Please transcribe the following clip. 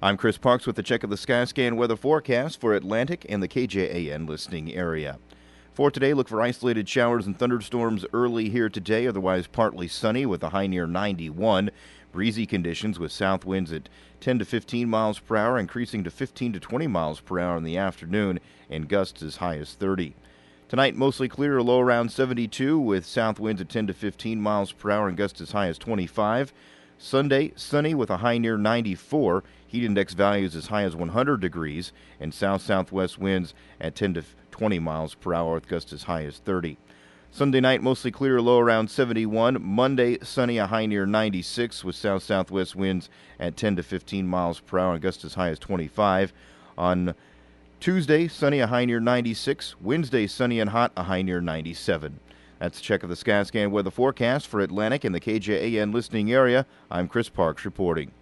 I'm Chris Parks with the check of the Skyscan weather forecast for Atlantic and the KJAN listening area. For today, look for isolated showers and thunderstorms early here today, otherwise partly sunny with a high near 91. Breezy conditions with south winds at 10 to 15 miles per hour, increasing to 15 to 20 miles per hour in the afternoon, and gusts as high as 30. Tonight, mostly clear, a low around 72 with south winds at 10 to 15 miles per hour and gusts as high as 25. Sunday, sunny with a high near 94. Heat index values as high as 100 degrees, and south-southwest winds at 10 to 20 miles per hour with gusts as high as 30. Sunday night, mostly clear, low around 71. Monday, sunny, a high near 96 with south-southwest winds at 10 to 15 miles per hour and gusts as high as 25. On Tuesday, sunny, a high near 96. Wednesday, sunny and hot, a high near 97. That's a check of the Skyscan weather forecast for Atlantic and the KJAN listening area. I'm Chris Parks reporting.